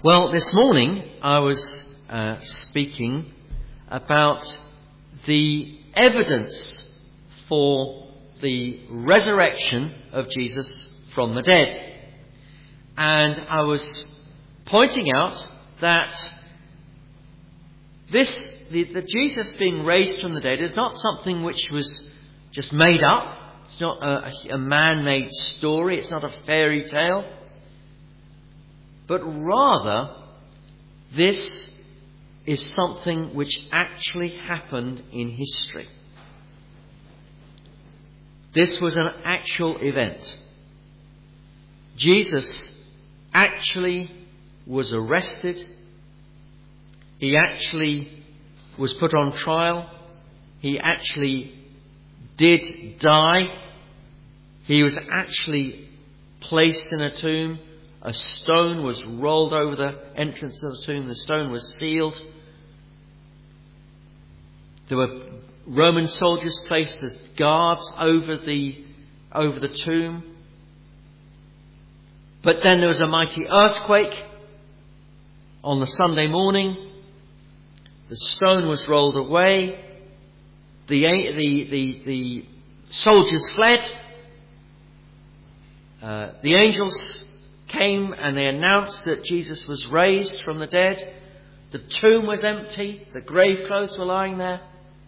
Well, this morning I was speaking about the evidence for the resurrection of Jesus from the dead. And I was pointing out that the Jesus being raised from the dead is not something which was just made up. It's not a man-made story. It's not a fairy tale. But rather, this is something which actually happened in history. This was an actual event. Jesus actually was arrested. He actually was put on trial. He actually did die. He was actually placed in a tomb. A stone was rolled over the entrance of the tomb. The stone was sealed. There were Roman soldiers placed as guards over the tomb. But then there was a mighty earthquake on the Sunday morning. The stone was rolled away. The soldiers fled. The angels came and they announced that Jesus was raised from the dead. The tomb was empty. The grave clothes were lying there.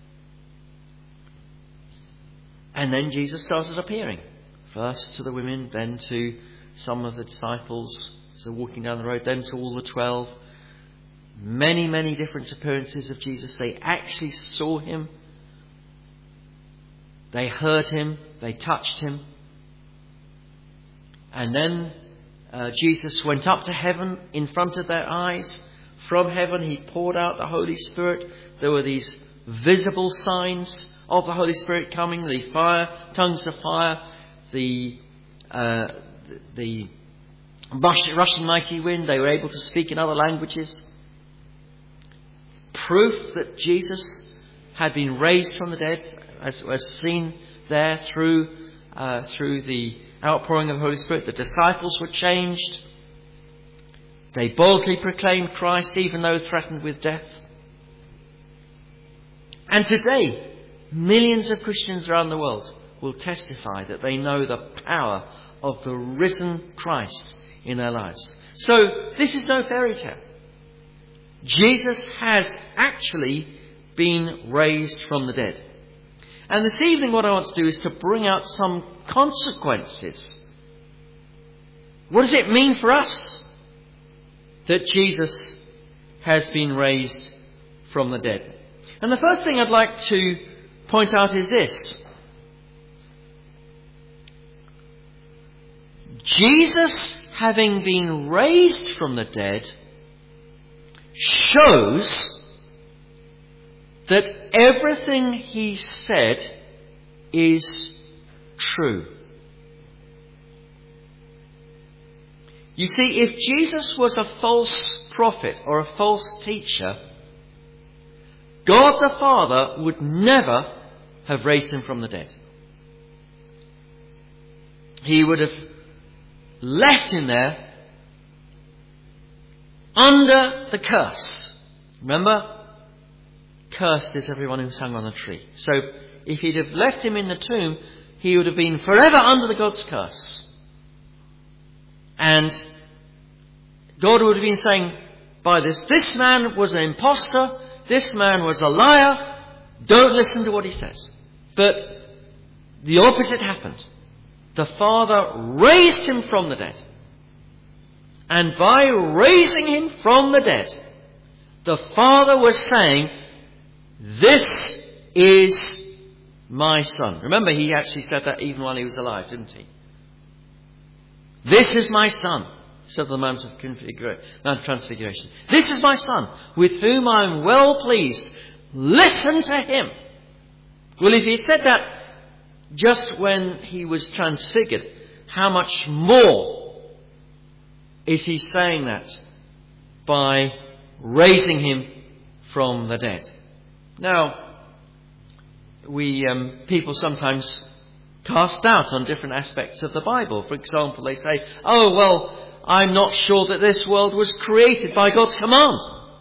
And then Jesus started appearing. First to the women, then to some of the disciples. So walking down the road, then to all the 12. Many, many different appearances of Jesus. They actually saw him. They heard him. They touched him. And then Jesus went up to heaven in front of their eyes. From heaven he poured out the Holy Spirit. There were these visible signs of the Holy Spirit coming. The fire, tongues of fire. The rushing mighty wind. They were able to speak in other languages. Proof that Jesus had been raised from the dead, as was seen there through the outpouring of the Holy Spirit. The disciples were changed. They boldly proclaimed Christ even though threatened with death. And today, millions of Christians around the world will testify that they know the power of the risen Christ in their lives. So this is no fairy tale. Jesus has actually been raised from the dead. And this evening what I want to do is to bring out some consequences. What does it mean for us that Jesus has been raised from the dead? And the first thing I'd like to point out is this. Jesus, having been raised from the dead, shows that everything he said is true. You see, if Jesus was a false prophet or a false teacher, God the Father would never have raised him from the dead. He would have left him there under the curse. Remember? Cursed is everyone who's hung on a tree. So if he'd have left him in the tomb, he would have been forever under the God's curse. And God would have been saying by this man was an imposter, this man was a liar, don't listen to what he says. But the opposite happened. The Father raised him from the dead. And by raising him from the dead, the Father was saying, this is my Son. Remember, he actually said that even while he was alive, didn't he? This is my Son, said the Mount of Transfiguration. This is my Son, with whom I am well pleased. Listen to him. Well, if he said that just when he was transfigured, how much more is he saying that by raising him from the dead? Now, people sometimes cast doubt on different aspects of the Bible. For example, they say, oh, well, I'm not sure that this world was created by God's command.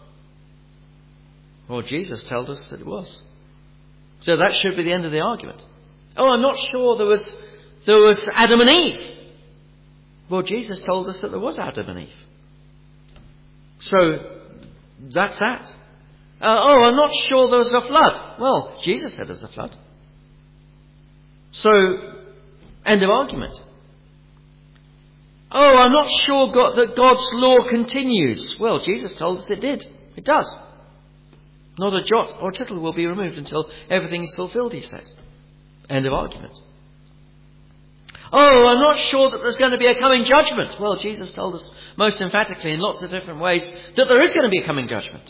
Well, Jesus told us that it was. So that should be the end of the argument. Oh, I'm not sure there was Adam and Eve. Well, Jesus told us that there was Adam and Eve. So that's that. Oh, I'm not sure there was a flood. Well, Jesus said there was a flood. So, end of argument. Oh, I'm not sure that God's law continues. Well, Jesus told us it did. It does. Not a jot or tittle will be removed until everything is fulfilled, he said. End of argument. Oh, I'm not sure that there's going to be a coming judgment. Well, Jesus told us most emphatically in lots of different ways that there is going to be a coming judgment.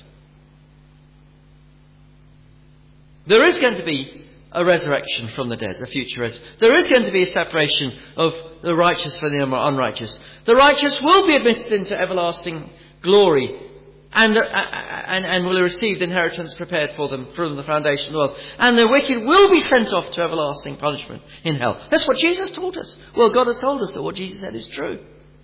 There is going to be a resurrection from the dead, a future resurrection. There is going to be a separation of the righteous from the unrighteous. The righteous will be admitted into everlasting glory and will receive the inheritance prepared for them from the foundation of the world. And the wicked will be sent off to everlasting punishment in hell. That's what Jesus taught us. Well, God has told us that what Jesus said is true.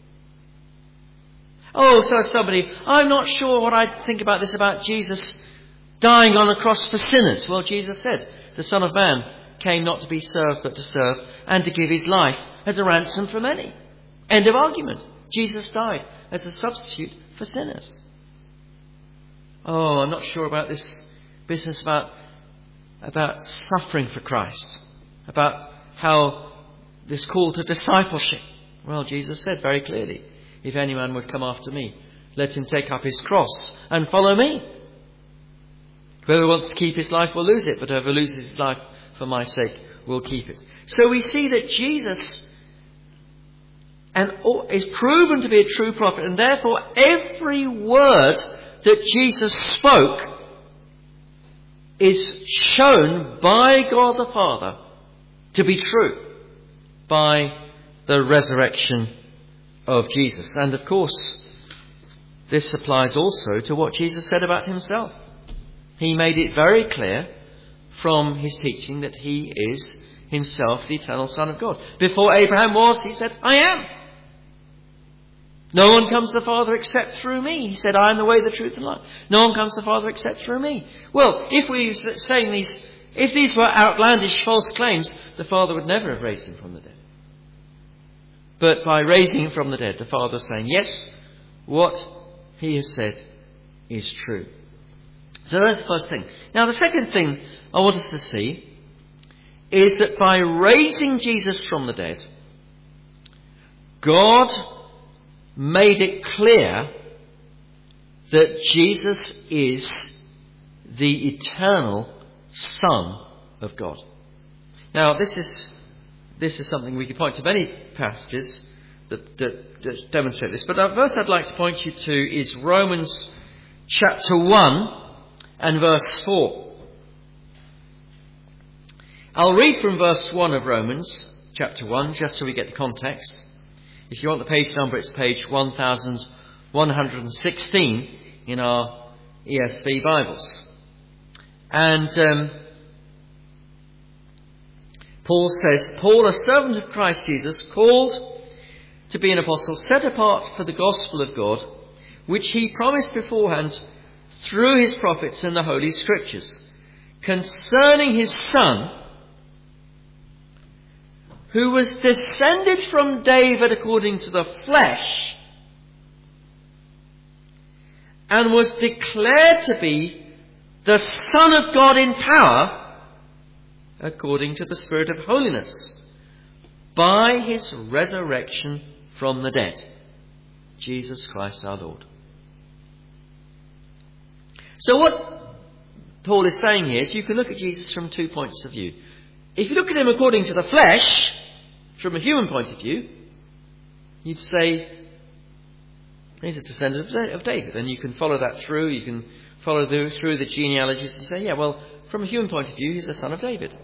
Oh, so somebody, I'm not sure what I think about this, about Jesus dying on a cross for sinners. Well, Jesus said, the Son of Man came not to be served but to serve and to give his life as a ransom for many. End of argument. Jesus died as a substitute for sinners. Oh, I'm not sure about this business about suffering for Christ, about how this call to discipleship. Well, Jesus said very clearly, if any man would come after me, let him take up his cross and follow me. Whoever wants to keep his life will lose it, but whoever loses his life for my sake will keep it. So we see that Jesus is proven to be a true prophet, and therefore every word that Jesus spoke is shown by God the Father to be true by the resurrection of Jesus. And of course, this applies also to what Jesus said about himself. He made it very clear from his teaching that he is himself the eternal Son of God. Before Abraham was, he said, I am. No one comes to the Father except through me. He said, I am the way, the truth, and life. No one comes to the Father except through me. Well, if these were outlandish false claims, the Father would never have raised him from the dead. But by raising him from the dead, the Father is saying, yes, what he has said is true. So that's the first thing. Now the second thing I want us to see is that by raising Jesus from the dead, God made it clear that Jesus is the eternal Son of God. Now this is something we could point to many passages that demonstrate this. But the verse I'd like to point you to is Romans chapter 1 and verse 4. I'll read from verse 1 of Romans chapter 1 just so we get the context. If you want the page number, it's page 1116 in our ESV Bibles. And Paul says, Paul, a servant of Christ Jesus, called to be an apostle, set apart for the gospel of God, which he promised beforehand through his prophets in the Holy Scriptures, concerning his Son, who was descended from David according to the flesh, and was declared to be the Son of God in power, according to the Spirit of holiness, by his resurrection from the dead, Jesus Christ our Lord. So what Paul is saying here is you can look at Jesus from 2 points of view. If you look at him according to the flesh, from a human point of view, you'd say he's a descendant of David, and you can follow that through. You can follow through the genealogies and say, yeah, well, from a human point of view, he's the son of David.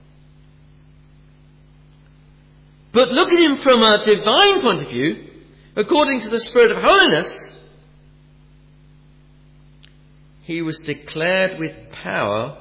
But look at him from a divine point of view, according to the Spirit of holiness, he was declared with power.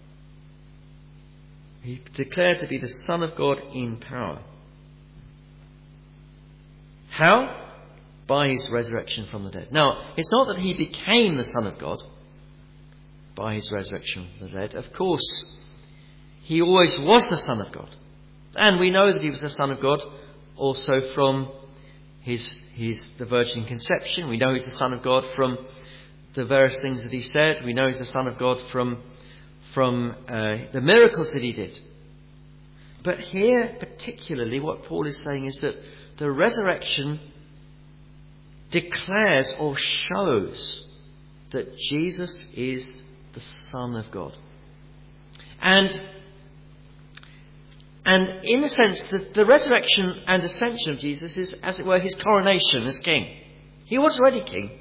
He declared to be the Son of God in power. How? by his resurrection from the dead. Now, it's not that he became the Son of God by his resurrection from the dead. Of course, he always was the Son of God. And we know that he was the Son of God also from the virgin conception. We know he's the Son of God from the various things that he said. We know he's the Son of God from the miracles that he did. But here, particularly, what Paul is saying is that the resurrection declares or shows that Jesus is the Son of God. And in a sense, the resurrection and ascension of Jesus is, as it were, his coronation as king. He was already king,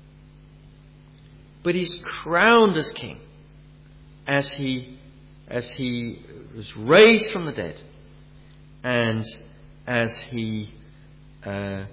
but he's crowned as king as he was raised from the dead, and as he and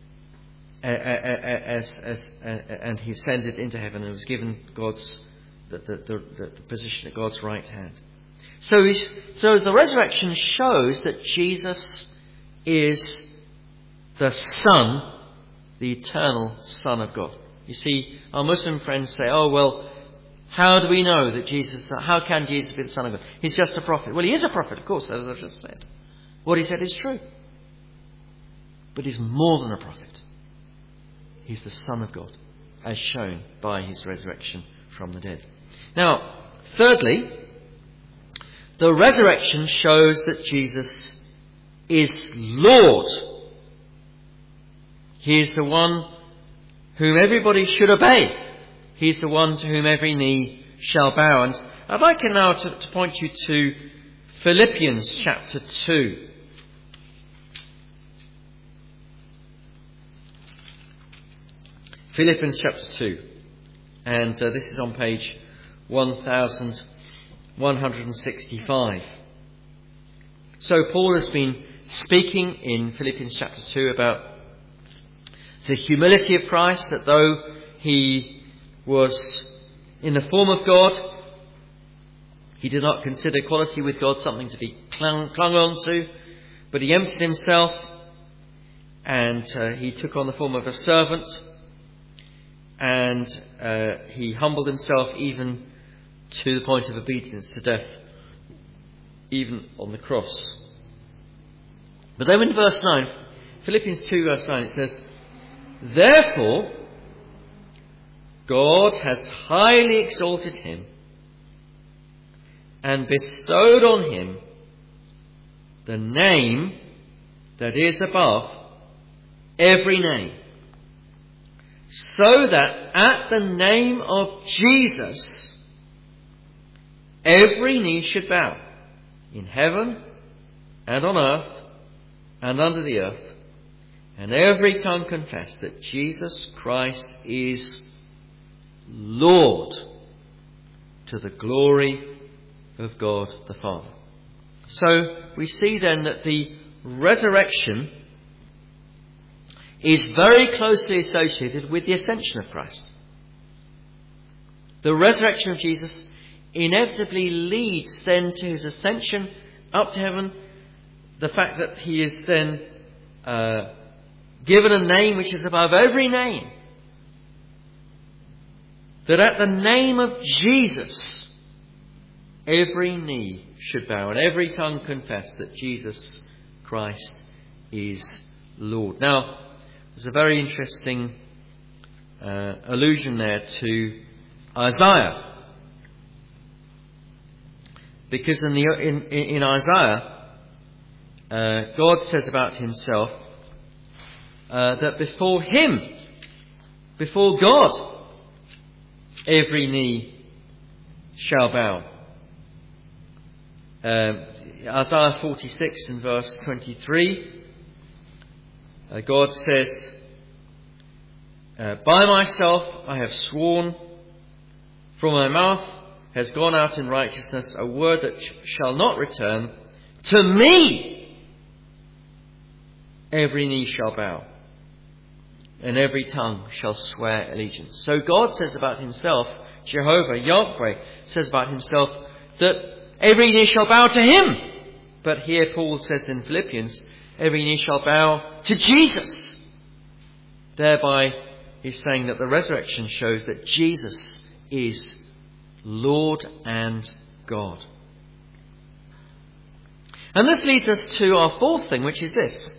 he ascended into heaven and was given the position at God's right hand. So the resurrection shows that Jesus is the Son, the eternal Son of God. You see, our Muslim friends say, "Oh well, how do we know that how can Jesus be the Son of God? He's just a prophet." Well, he is a prophet, of course, as I've just said. What he said is true. But he's more than a prophet. He's the Son of God, as shown by his resurrection from the dead. Now, thirdly, the resurrection shows that Jesus is Lord. He is the one whom everybody should obey. He is the one to whom every knee shall bow. And I'd like now to point you to Philippians chapter 2. Philippians chapter 2. And this is on page 1165. So Paul has been speaking in Philippians chapter 2 about the humility of Christ, that though he was in the form of God, he did not consider equality with God something to be clung on to, but he emptied himself and he took on the form of a servant, and he humbled himself even to the point of obedience to death, even on the cross. But then in verse 9, Philippians 2 verse 9, it says, "Therefore God has highly exalted him and bestowed on him the name that is above every name, so that at the name of Jesus every knee should bow, in heaven and on earth and under the earth, and every tongue confess that Jesus Christ is Lord, to the glory of God the Father." So we see then that the resurrection is very closely associated with the ascension of Christ. The resurrection of Jesus inevitably leads then to his ascension up to heaven. The fact that he is then given a name which is above every name. That at the name of Jesus, every knee should bow and every tongue confess that Jesus Christ is Lord. Now, there's a very interesting allusion there to Isaiah. Because in Isaiah, God says about himself that before him, before God, every knee shall bow. Isaiah 46 and verse 23, God says, "By myself I have sworn, from my mouth has gone out in righteousness a word that shall not return. To me every knee shall bow, and every tongue shall swear allegiance." So God says about himself, Jehovah, Yahweh, says about himself that every knee shall bow to him. But here Paul says in Philippians, every knee shall bow to Jesus. Thereby, he's saying that the resurrection shows that Jesus is Lord and God. And this leads us to our fourth thing, which is this.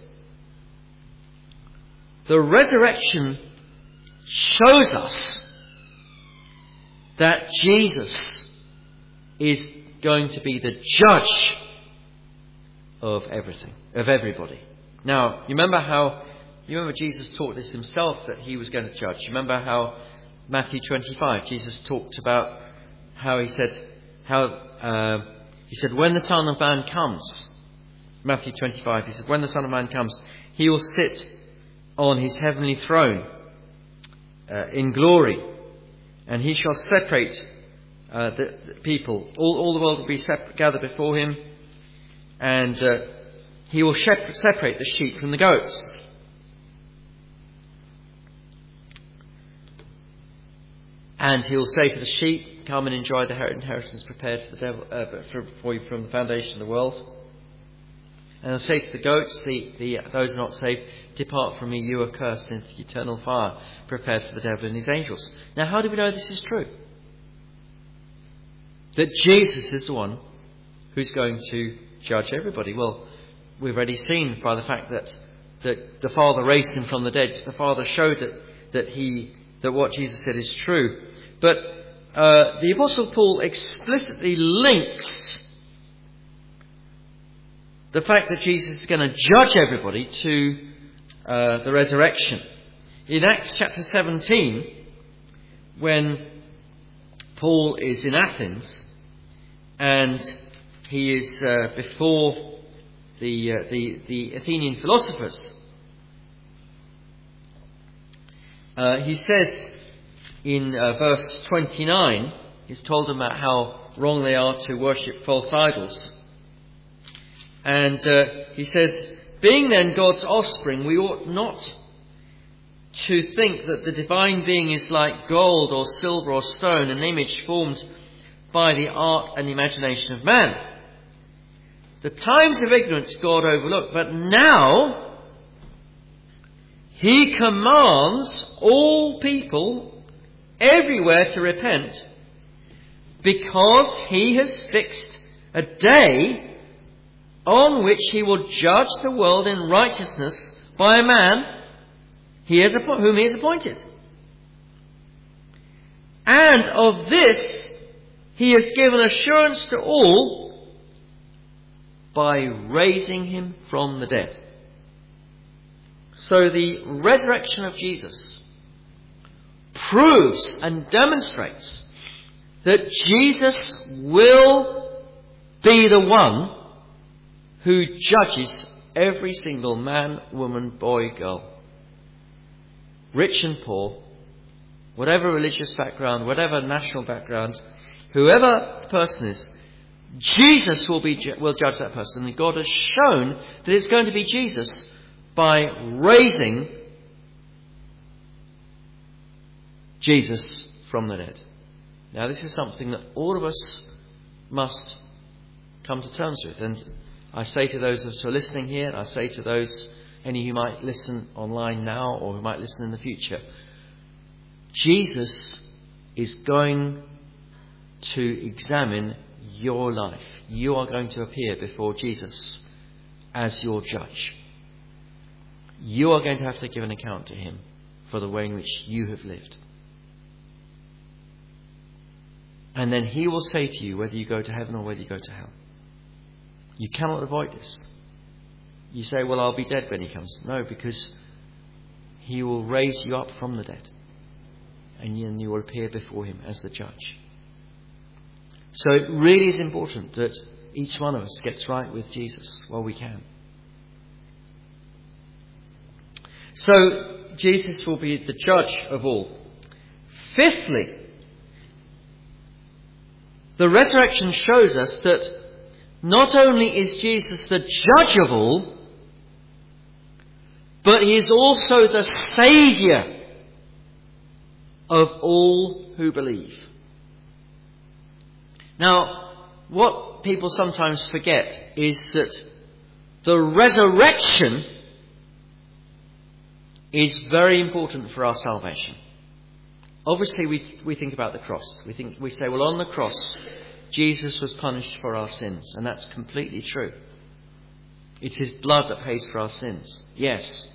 The resurrection shows us that Jesus is going to be the judge of everything, of everybody. Now, you remember Jesus taught this himself, that he was going to judge. You remember how Matthew 25, Jesus talked about how he said, when the Son of Man comes, Matthew 25, he said, when the Son of Man comes, he will sit on his heavenly throne in glory, and he shall separate the people. All the world will be gathered before him, and he will separate the sheep from the goats. And he will say to the sheep, come and enjoy the inheritance prepared for the devil, for you from the foundation of the world. And he'll say to the goats, those not saved, depart from me, you are cursed, into the eternal fire prepared for the devil and his angels. Now, how do we know this is true? That Jesus is the one who's going to judge everybody. Well, we've already seen by the fact that the Father raised him from the dead. The Father showed that what Jesus said is true. But the Apostle Paul explicitly links the fact that Jesus is going to judge everybody to the resurrection. In Acts chapter 17, when Paul is in Athens and he is before the Athenian philosophers, he says in verse 29, he's told them about how wrong they are to worship false idols. And he says, being then God's offspring, we ought not to think that the divine being is like gold or silver or stone, an image formed by the art and imagination of man. The times of ignorance God overlooked, but now he commands all people everywhere to repent, because he has fixed a day on which he will judge the world in righteousness by a man whom he has appointed. And of this he has given assurance to all by raising him from the dead. So the resurrection of Jesus proves and demonstrates that Jesus will be the one who judges every single man, woman, boy, girl, rich and poor, whatever religious background, whatever national background, whoever the person is, Jesus will judge that person. And God has shown that it's going to be Jesus by raising Jesus from the dead. Now, this is something that all of us must come to terms with. And I say to those of us who are listening here, and I say to any who might listen online now or who might listen in the future, Jesus is going to examine your life. You are going to appear before Jesus as your judge. You are going to have to give an account to him for the way in which you have lived. And then he will say to you whether you go to heaven or whether you go to hell. You cannot avoid this. You say, well, I'll be dead when he comes. No, because he will raise you up from the dead. And you will appear before him as the judge. So it really is important that each one of us gets right with Jesus while we can. So Jesus will be the judge of all. Fifthly, the resurrection shows us that not only is Jesus the judge of all, but he is also the Saviour of all who believe. Now, what people sometimes forget is that the resurrection is very important for our salvation. Obviously, we think about the cross. We say, well, on the cross, Jesus was punished for our sins. And that's completely true. It's his blood that pays for our sins. Yes.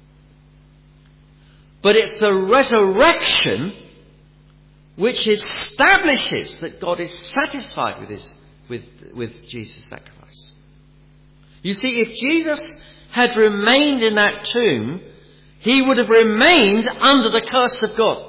But it's the resurrection which establishes that God is satisfied with Jesus' sacrifice. You see, if Jesus had remained in that tomb, he would have remained under the curse of God.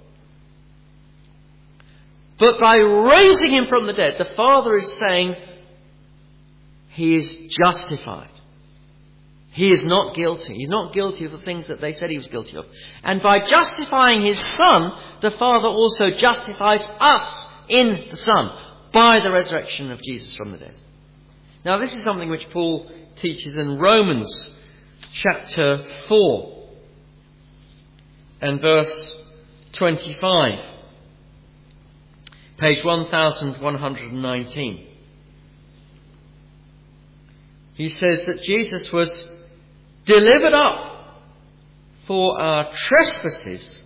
But by raising him from the dead, the Father is saying he is justified. He is not guilty. He's not guilty of the things that they said he was guilty of. And by justifying his Son, the Father also justifies us in the Son by the resurrection of Jesus from the dead. Now, this is something which Paul teaches in Romans chapter 4 and verse 25. Page 1119. He says that Jesus was delivered up for our trespasses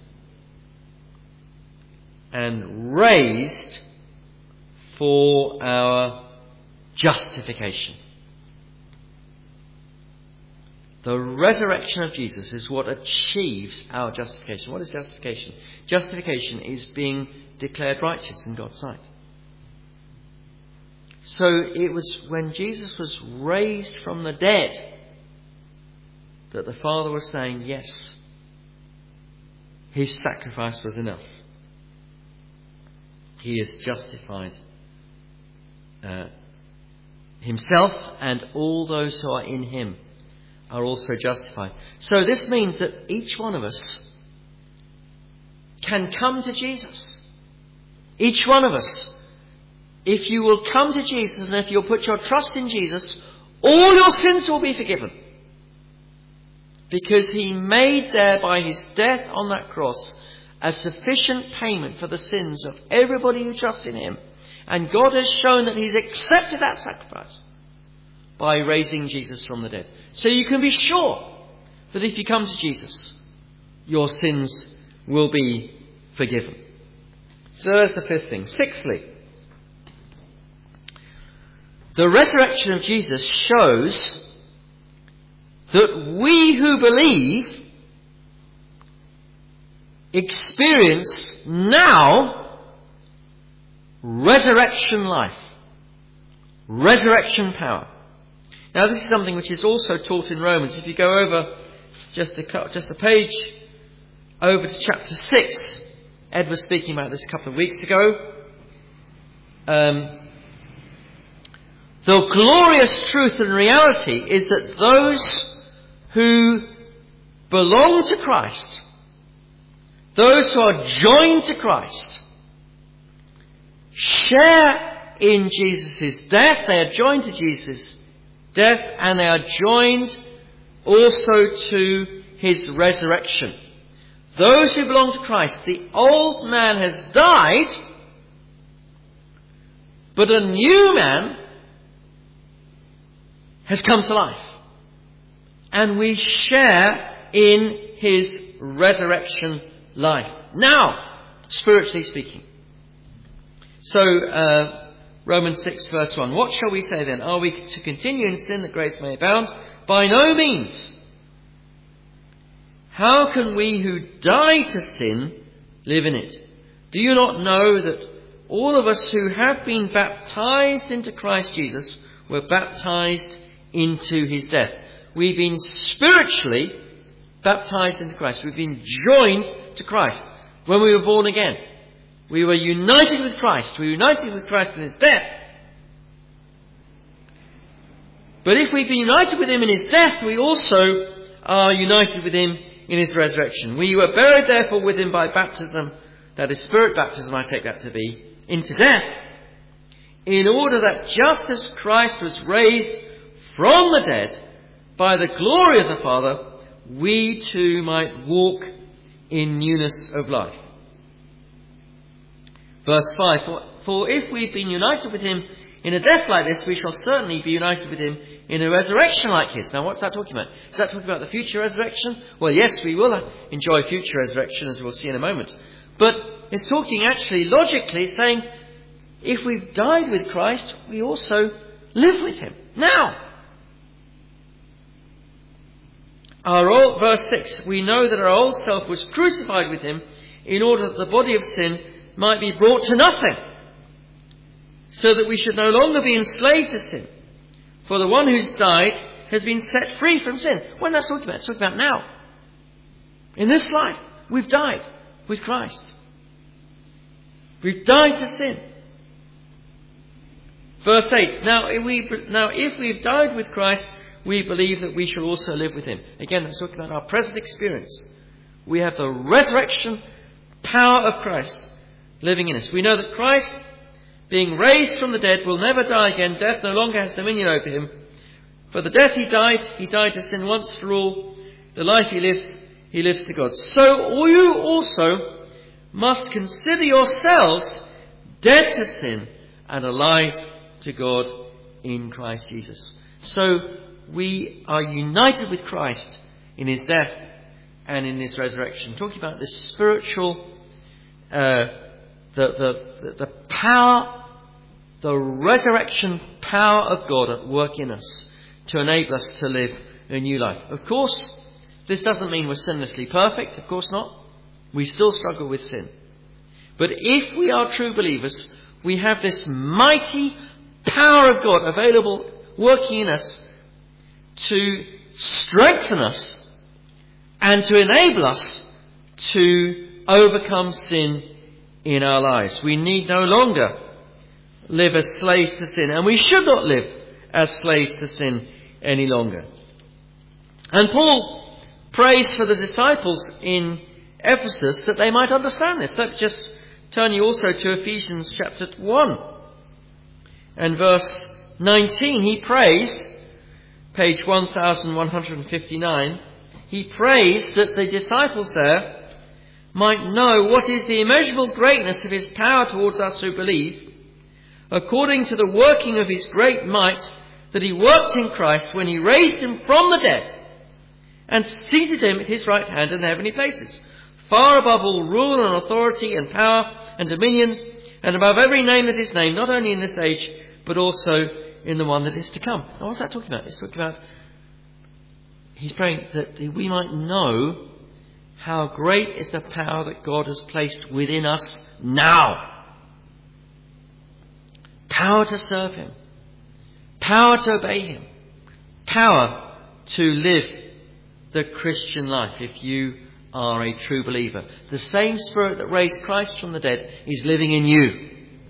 and raised for our justification. The resurrection of Jesus is what achieves our justification. What is justification? Justification is being declared righteous in God's sight. So it was when Jesus was raised from the dead that the Father was saying, yes, his sacrifice was enough. He is justified himself, and all those who are in him are also justified. So this means that each one of us can come to Jesus. Each one of us. If you will come to Jesus and if you'll put your trust in Jesus, all your sins will be forgiven. Because he made there by his death on that cross a sufficient payment for the sins of everybody who trusts in him. And God has shown that he's accepted that sacrifice by raising Jesus from the dead. So you can be sure that if you come to Jesus, your sins will be forgiven. So that's the fifth thing. Sixthly, the resurrection of Jesus shows that we who believe experience now resurrection life, resurrection power. Now this is something which is also taught in Romans. If you go over just a page over to chapter 6, Ed was speaking about this a couple of weeks ago. The glorious truth and reality is that those who belong to Christ, those who are joined to Christ, share in Jesus' death. They are joined to Jesus' death, and they are joined also to his resurrection. Those who belong to Christ, the old man has died, but a new man has come to life. And we share in his resurrection life. Now, spiritually speaking. So, Romans 6 verse 1. What shall we say then? Are we to continue in sin that grace may abound? By no means. How can we who die to sin live in it? Do you not know that all of us who have been baptized into Christ Jesus were baptized into his death? We've been spiritually baptized into Christ. We've been joined to Christ when we were born again. We were united with Christ. We were united with Christ in his death. But if we've been united with him in his death, we also are united with him in his resurrection. We were buried therefore with him by baptism, that is spirit baptism, I take that to be, into death, in order that just as Christ was raised from the dead by the glory of the Father, we too might walk in newness of life. Verse 5, for if we've been united with him In a death like this, we shall certainly be united with him in a resurrection like his. Now, what's that talking about? Is that talking about the future resurrection? Well, yes, we will enjoy future resurrection, as we'll see in a moment. But it's talking actually, logically, it's saying, if we've died with Christ, we also live with him. Now, verse 6, we know that our old self was crucified with him in order that the body of sin might be brought to nothing, so that we should no longer be enslaved to sin. For the one who's died has been set free from sin. When that's talking about, it's talking about now. In this life, we've died with Christ. We've died to sin. Verse 8, now if we've died with Christ, we believe that we shall also live with him. Again, that's talking about our present experience. We have the resurrection power of Christ living in us. We know that Christ, being raised from the dead, will never die again. Death no longer has dominion over him. For the death he died to sin once for all. The life he lives to God. So you also must consider yourselves dead to sin and alive to God in Christ Jesus. So we are united with Christ in his death and in his resurrection. Talking about this spiritual, the power, the resurrection power of God at work in us to enable us to live a new life. Of course, this doesn't mean we're sinlessly perfect. Of course not. We still struggle with sin. But if we are true believers, we have this mighty power of God available, working in us to strengthen us and to enable us to overcome sin in our lives. We need no longer live as slaves to sin, and we should not live as slaves to sin any longer. And Paul prays for the disciples in Ephesus that they might understand this. Let's just turn you also to Ephesians chapter 1 and verse 19. He prays, page 1159, he prays that the disciples there might know what is the immeasurable greatness of his power towards us who believe, according to the working of his great might that he worked in Christ when he raised him from the dead and seated him at his right hand in the heavenly places, far above all rule and authority and power and dominion, and above every name that is named, not only in this age, but also in the one that is to come. Now, what's that talking about? It's talking about, he's praying that we might know how great is the power that God has placed within us now. Power to serve him. Power to obey him. Power to live the Christian life if you are a true believer. The same Spirit that raised Christ from the dead is living in you.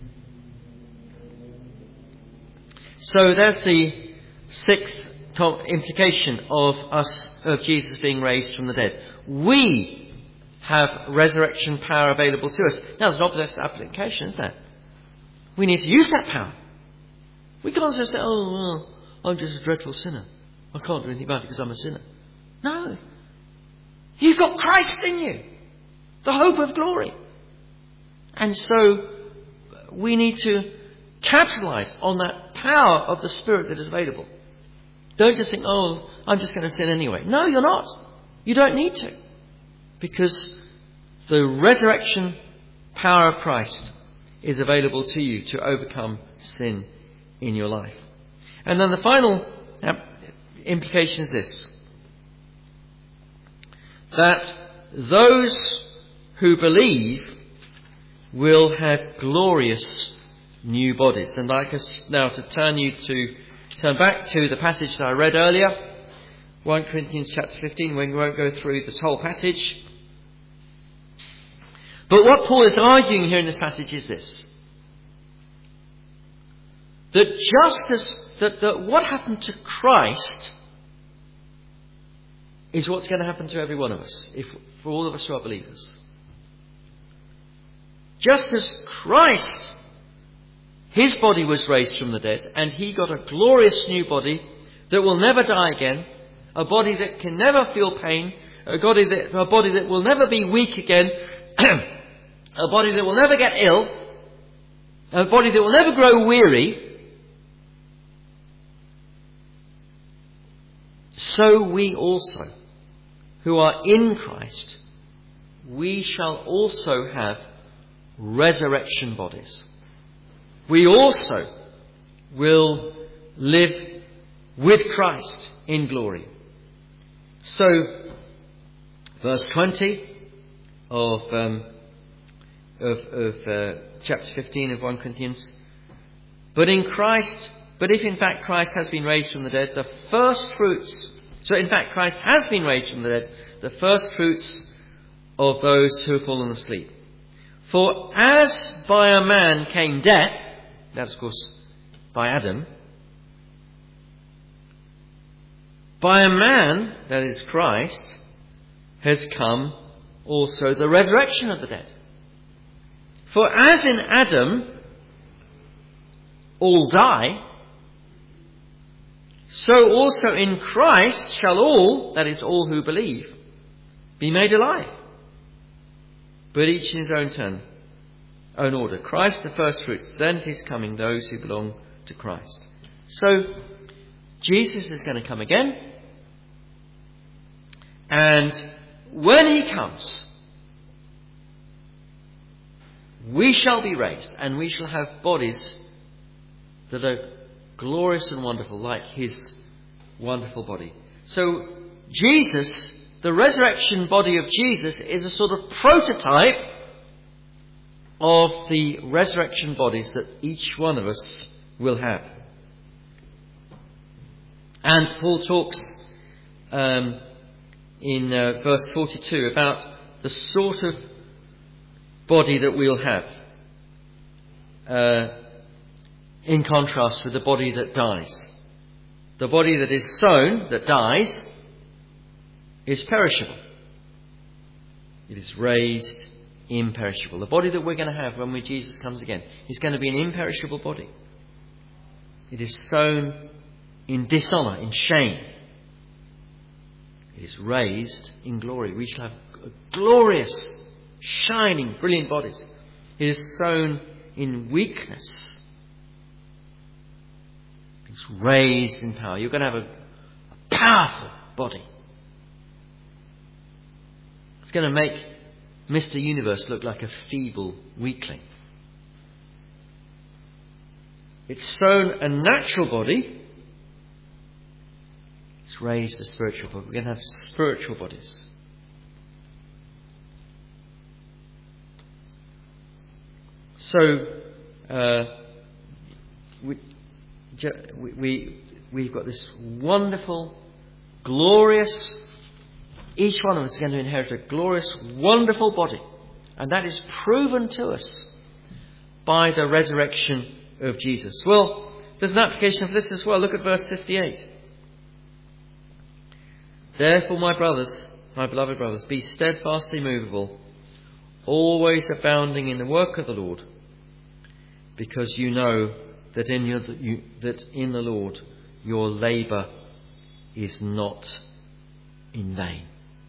So there's the sixth implication of Jesus being raised from the dead. We have resurrection power available to us. Now there's an obvious application, isn't there? We need to use that power. We can't just say, oh, I'm just a dreadful sinner. I can't do anything about it because I'm a sinner. No. You've got Christ in you. The hope of glory. And so we need to capitalize on that power of the Spirit that is available. Don't just think, oh, I'm just going to sin anyway. No, you're not. You don't need to. Because the resurrection power of Christ is available to you to overcome sin in your life. And then the final implication is this: that those who believe will have glorious new bodies. And I'd like us now to turn back to the passage that I read earlier, 1 Corinthians chapter 15. We won't go through this whole passage. But what Paul is arguing here in this passage is this: that just as that what happened to Christ is what's going to happen to every one of us, for all of us who are believers. Just as Christ, his body was raised from the dead, and he got a glorious new body that will never die again, a body that can never feel pain, a body that will never be weak again, a body that will never get ill, a body that will never grow weary. so we also, who are in Christ, we shall also have resurrection bodies. We also will live with Christ in glory. So, verse 20 of chapter 15 of 1 Corinthians. But if in fact Christ has been raised from the dead, the first fruits. So in fact Christ has been raised from the dead, the first fruits of those who have fallen asleep. For as by a man came death, that's of course by Adam, by a man, that is Christ, has come also the resurrection of the dead. For as in Adam all die, so also in Christ shall all, that is all who believe, be made alive. But each in his own turn, own order. Christ the first fruits, then at his coming those who belong to Christ. So Jesus is going to come again, and when he comes, we shall be raised, and we shall have bodies that are glorious and wonderful, like his wonderful body. So Jesus, the resurrection body of Jesus, is a sort of prototype of the resurrection bodies that each one of us will have. And Paul talks in verse 42 about the sort of body that we'll have, in contrast with the body that dies. The body that is sown, that dies, is perishable. It is raised imperishable. The body that we're going to have when Jesus comes again is going to be an imperishable body. It is sown in dishonour, in shame. It is raised in glory. We shall have glorious, shining, brilliant bodies. It is sown in weakness. It's raised in power. You're going to have a powerful body. It's going to make Mr. Universe look like a feeble weakling. It's sown a natural body. It's raised a spiritual body. We're going to have spiritual bodies. So, we've got this wonderful, glorious, each one of us is going to inherit a glorious, wonderful body. And that is proven to us by the resurrection of Jesus. Well, there's an application of this as well. Look at verse 58. Therefore, my brothers, my beloved brothers, be steadfastly immovable, always abounding in the work of the Lord, because you know that in the Lord your labour is not in vain.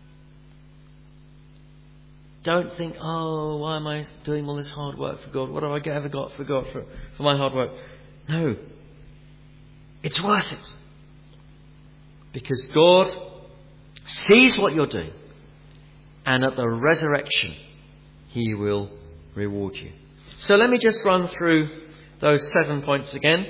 Don't think, oh, why am I doing all this hard work for God? What have I ever got for God for my hard work? No. It's worth it. Because God sees what you're doing, and at the resurrection he will reward you. So let me just run through those 7 points again.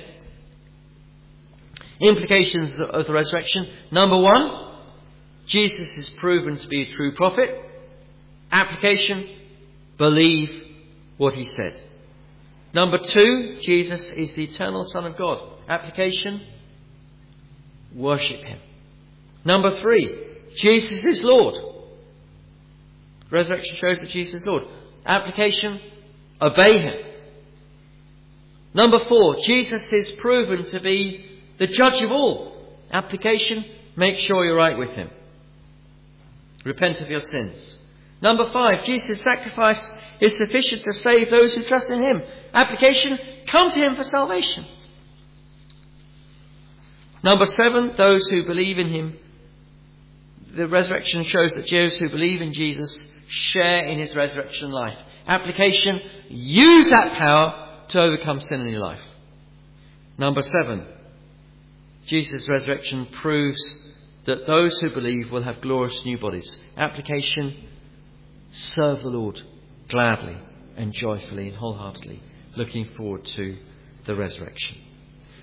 Implications of the resurrection. Number 1, Jesus is proven to be a true prophet. Application, believe what he said. Number 2, Jesus is the eternal Son of God. Application, worship him. Number 3, Jesus is Lord. Resurrection shows that Jesus is Lord. Application, obey him. Number 4, Jesus is proven to be the judge of all. Application, make sure you're right with him. Repent of your sins. Number 5, Jesus' sacrifice is sufficient to save those who trust in him. Application, come to him for salvation. Number 7, those who believe in him. The resurrection shows that those who believe in Jesus share in his resurrection life. Application, use that power to overcome sin in your life. Number 7, Jesus' resurrection proves that those who believe will have glorious new bodies. Application: serve the Lord gladly and joyfully and wholeheartedly, looking forward to the resurrection.